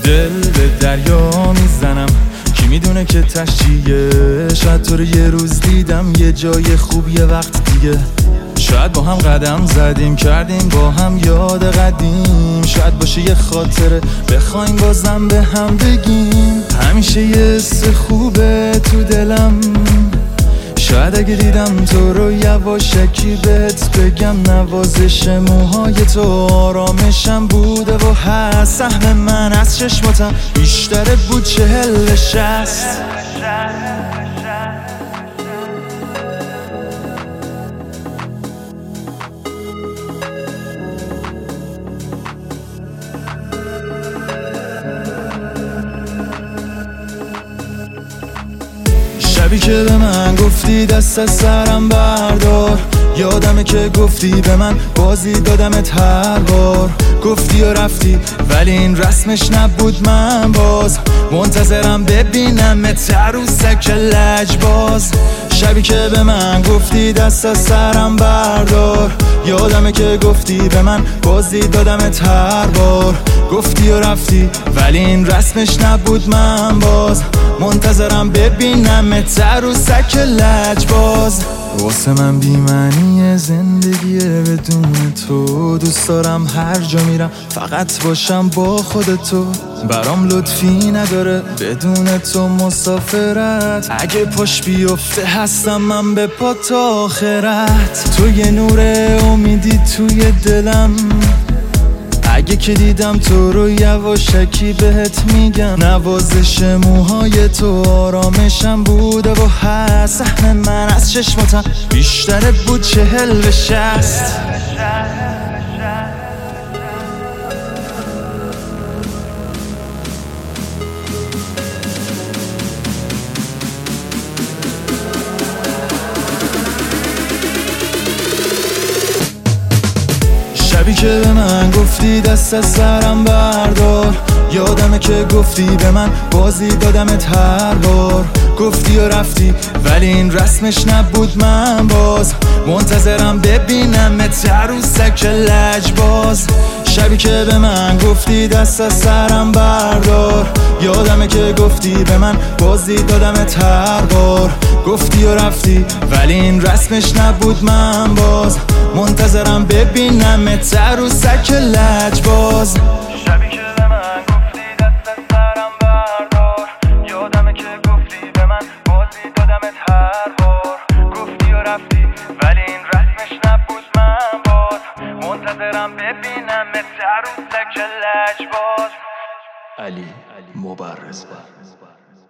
دل به دریا میزنم، کی میدونه که تشجیه. شاید تو رو یه روز دیدم یه جای خوب یه وقت دیگه. شاید با هم قدم زدیم، کردیم با هم یاد قدیم. شاید باشه یه خاطره بخوایم بازم به هم بگیم. همیشه یه حس خوبه تو دلم، شاید اگه دیدم تو رو یواشکی بهت بگم. نوازش موهای تو آرامشم بوده و هست. سهم من از چشماتم بیشتره بود 40-60. شبی که به من گفتی دست از سرم بردار، یادمه که گفتی به من بازی دادمت هر بار. گفتی و رفتی ولی این رسمش نبود، من باز منتظرم ببینمت عروسک لجباز. شبی که به من گفتی دست از سرم بردار، یادمه که گفتی به من بازی دادمت هر بار. گفتی و رفتی ولی این رسمش نبود، من باز منتظرم ببینمت عروسک لجباز. واسه من بی‌معنی زندگیه بدون تو. دوست دارم هر جا میرم فقط باشم با خودتو. برام لطفی نداره بدون تو مسافرت. اگه پاش بیفته هستم من به پا تا آخرت. تو یه نور امیدی توی دلم، اگه که دیدم تو رو یواشکی بهت میگم. نوازش موهای تو آرامشم بوده و هست. سهم من از چشماتم بیشتره بود 40-60. شبی که به من گفتی دست از سرم بردار، یادمه که گفتی به من بازی دادمت هر بار. گفتی و رفتی ولی این رسمش نبود، من باز منتظرم ببینمت عروسک لجباز. شبی که به من گفتی دست از سرم بردار، یادمه که گفتی به من بازی دادمت هر بار. گفتی و رفتی ولی این رسمش نبود، من باز منتظرم ببینمت عروسک لجباز. شبی که به من گفتی دست از سرم بردار، یادمه که گفتی به من بازی دادمت هر بار. گفتی و رفتی ولی این رسمش نبود، من باز منتظرم ببینمت عروسک لجباز. علی مبرز.